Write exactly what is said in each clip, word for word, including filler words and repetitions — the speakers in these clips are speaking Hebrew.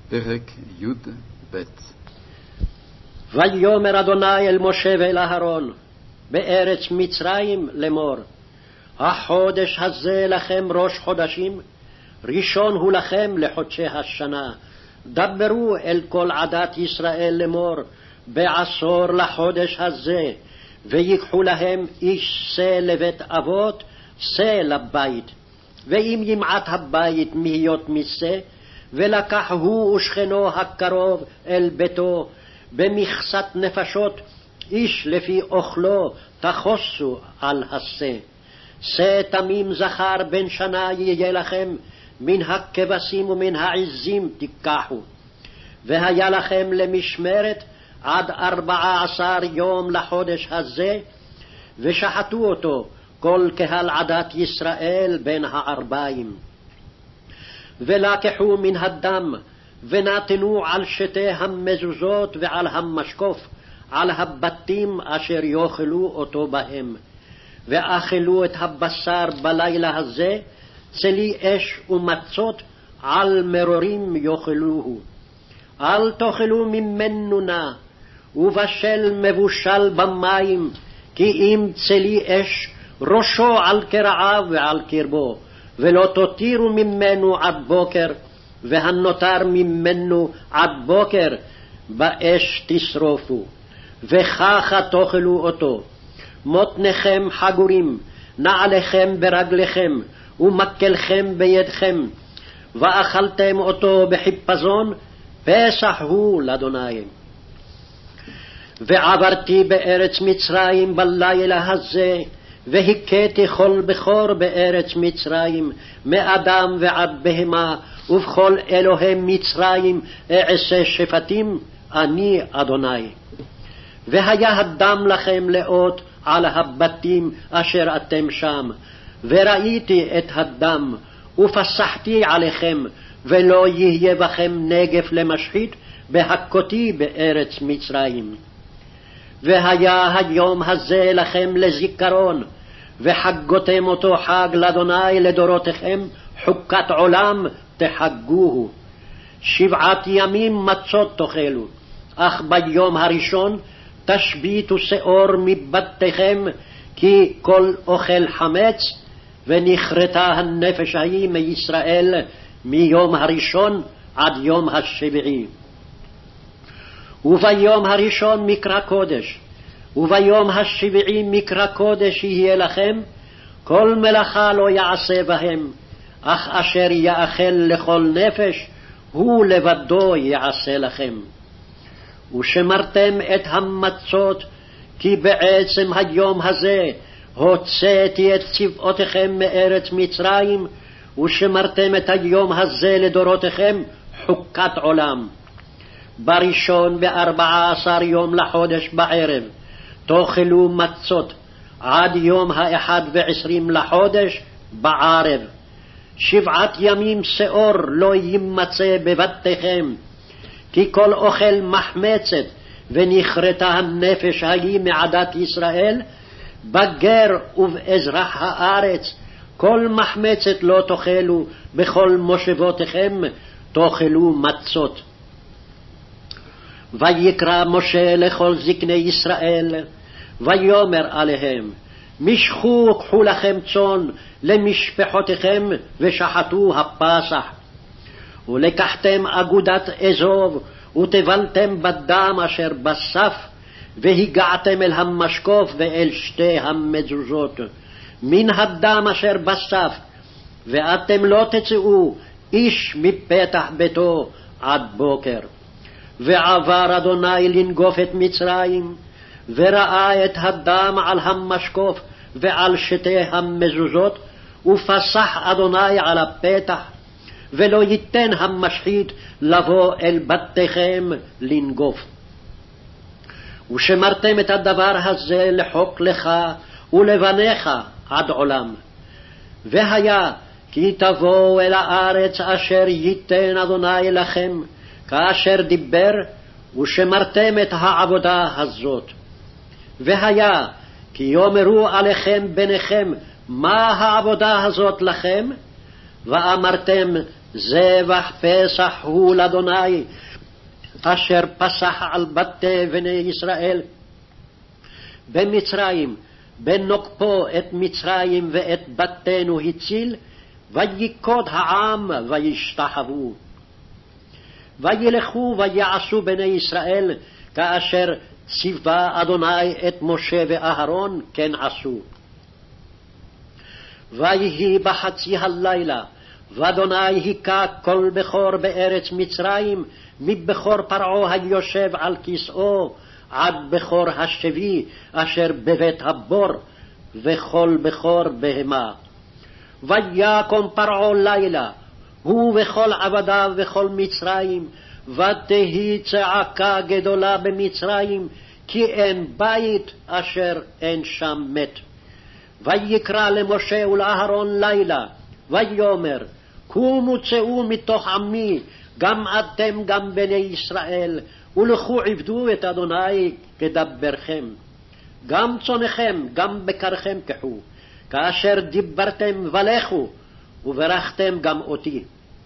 פרק י"ב. ויאמר אדוני אל משה ואל אהרון בארץ מצרים לאמור, החודש הזה לכם ראש חודשים, ראשון הוא לכם לחודשי השנה. דברו אל כל עדת ישראל לאמור, בעשור לחודש הזה, ויקחו להם איש שא לבית אבות, שא לבית. ואם ימעט הבית מהיות משא, ולקח הוא ושכנו הקרוב אל ביתו, במכסת נפשות, איש לפי אוכלו תחוסו על השא. שא תמים זכר בן שנה יהיה לכם, מן הכבשים ומן העזים תיקחו. והיה לכם למשמרת עד ארבעה עשר יום לחודש הזה, ושחטו אותו כל קהל עדת ישראל בין הערביים. ולקחו מן הדם, ונתנו על שתי המזוזות ועל המשקוף, על הבתים אשר יאכלו אותו בהם. ואכלו את הבשר בלילה הזה, צלי אש ומצות, על מרורים יאכלוהו. אל תאכלו ממנו נא, ובשל מבושל במים, כי אם צלי אש ראשו על קרעיו ועל קרבו, ולא תותירו ממנו עד בוקר, והנותר ממנו עד בוקר באש תשרופו. וככה תאכלו אותו. מותניכם חגורים, נעליכם ברגליכם, ומקלכם בידכם, ואכלתם אותו בחיפזון, פסח הוא לאדוני. ועברתי בארץ מצרים בלילה הזה, והכיתי כל בכור בארץ מצרים, מאדם ועד בהמה, ובכל אלוהי מצרים אעשה שפטים, אני אדוני. והיה הדם לכם לאות על הבתים אשר אתם שם, וראיתי את הדם, ופסחתי עליכם, ולא יהיה בכם נגף למשחית, בהכותי בארץ מצרים. והיה היום הזה לכם לזיכרון, וחגותם אותו חג לאדוני לדורותיכם, חוקת עולם תחגוהו. שבעת ימים מצות תאכלו, אך ביום הראשון תשביתו שאור מבתיכם, כי כל אוכל חמץ, ונכרתה הנפש ההיא מישראל מיום הראשון עד יום השביעי. וביום הראשון מקרא קודש, וביום השביעי מקרא קודש יהיה לכם, כל מלאכה לא יעשה בהם, אך אשר יאכל לכל נפש, הוא לבדו יעשה לכם. ושמרתם את המצות, כי בעצם היום הזה הוצאתי את צבאותיכם מארץ מצרים, ושמרתם את היום הזה לדורותיכם חוקת עולם. בראשון בארבעה עשר יום לחודש בערב תאכלו מצות, עד יום האחד ועשרים לחודש בערב. שבעת ימים שאור לא יימצא בבתיכם, כי כל אוכל מחמצת, ונכרתה הנפש ההיא מעדת ישראל, בגר ובאזרח הארץ, כל מחמצת לא תאכלו, בכל מושבותיכם תאכלו מצות. ויקרא משה לכל זקני ישראל, ויאמר עליהם, משכו קחו לכם צאן למשפחותיכם, ושחטו הפסח. ולקחתם אגודת אזוב, וטבלתם בדם אשר בסף, והגעתם אל המשקוף ואל שתי המזוזות, מן הדם אשר בסף, ואתם לא תצאו איש מפתח ביתו עד בוקר. ועבר אדוני לנגוף את מצרים, וראה את הדם על המשקוף ועל שתי המזוזות, ופסח אדוני על הפתח, ולא ייתן המשחית לבוא אל בתיכם לנגוף. ושמרתם את הדבר הזה לחוק לך ולבניך עד עולם. והיה כי תבואו אל הארץ אשר ייתן אדוני לכם, כאשר דיבר, ושמרתם את העבודה הזאת. והיה כי יאמרו עליכם ביניכם, מה העבודה הזאת לכם? ואמרתם, זבח פסח הוא לאדוני, אשר פסח על בתי בני ישראל במצרים, בנוקפו את מצרים ואת בתינו הציל, ויקוד העם וישתחוו. וילכו ויעשו בני ישראל כאשר ציווה אדוני את משה ואהרון, כן עשו. ויהי בחצי הלילה, ואדוני היכה כל בכור בארץ מצרים, מבכור פרעה היושב על כסאו, עד בכור השבי אשר בבית הבור, וכל בכור בהמה. ויקום פרעה לילה, הוא וכל עבדיו וכל מצרים, ותהי צעקה גדולה במצרים, כי אין בית אשר אין שם מת. ויקרא למשה ולאהרון לילה, ויאמר, קומו צאו מתוך עמי, גם אתם גם בני ישראל, ולכו עבדו את אדוני כדברכם. גם צונכם, גם בקרכם קחו, כאשר דיברתם ולכו, וברכתם גם אותי.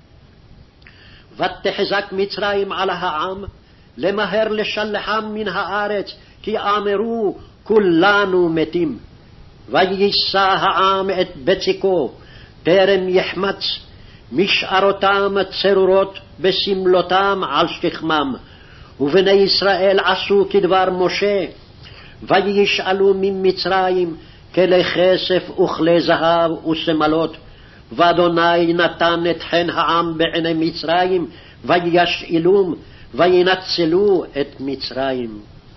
ותחזק מצרים על העם, למהר לשלחם מן הארץ, כי אמרו כולנו מתים. ויישא העם את בצקו, טרם יחמץ, משארותם צרורות בסמלותם על שכמם. ובני ישראל עשו כדבר משה, וישאלו ממצרים כלי כסף וכלי זהב ושמלות, ואדוני נתן את חן העם בעיני מצרים, וישאלום, וינצלו את מצרים.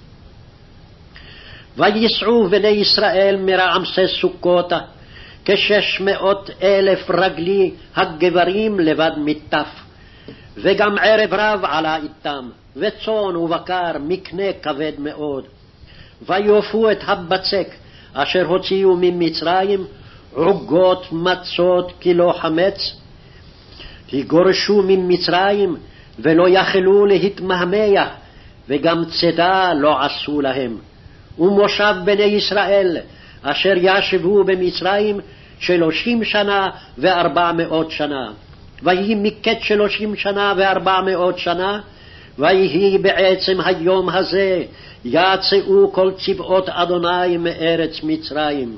ויסעו בני ישראל מרעמסס סוכותה, כשש מאות אלף רגלי הגברים לבד מטף, וגם ערב רב עלה איתם, וצאן ובקר מקנה כבד מאוד. ויופו את הבצק אשר הוציאו ממצרים, עוגות מצות כלא חמץ, היגורשו ממצרים ולא יכלו להתמהמה, וגם צידה לא עשו להם. ומושב בני ישראל אשר ישבו במצרים שלושים שנה וארבע מאות שנה. ויהי מקץ שלושים שנה וארבע מאות שנה, ויהי בעצם היום הזה יצאו כל צבאות אדוני מארץ מצרים.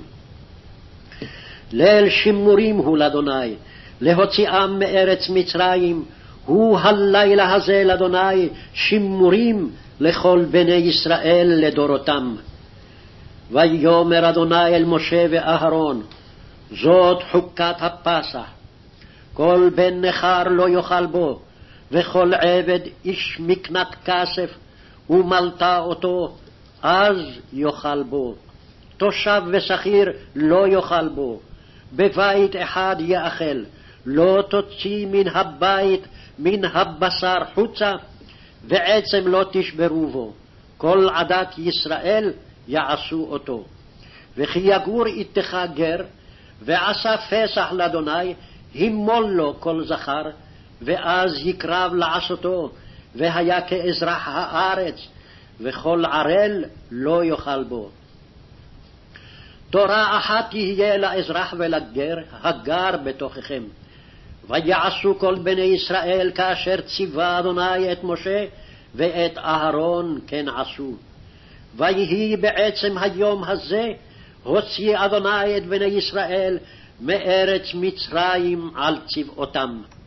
ליל שימורים הוא לאדוני, להוציאם מארץ מצרים, הוא הלילה הזה לאדוני שימורים לכל בני ישראל לדורותם. ויאמר אדוני אל משה ואהרון, זאת חוקת הפסח, כל בן נכר לא יאכל בו, וכל עבד איש מקנת כסף ומלטה אותו, אז יאכל בו. תושב ושכיר לא יאכל בו, בבית אחד יאכל, לא תוציא מן הבית מן הבשר חוצה, ועצם לא תשברו בו. כל עדת ישראל יעשו אותו. וכי יגור איתך גר, ועשה פסח לאדוני, הימול לו כל זכר, ואז יקרב לעשותו, והיה כאזרח הארץ, וכל ערל לא יאכל בו. תורה אחת תהיה לאזרח ולגר הגר בתוככם. ויעשו כל בני ישראל כאשר ציווה אדוני את משה ואת אהרון, כן עשו. ויהי בעצם היום הזה הוציא אדוני את בני ישראל מארץ מצרים על צבאותם.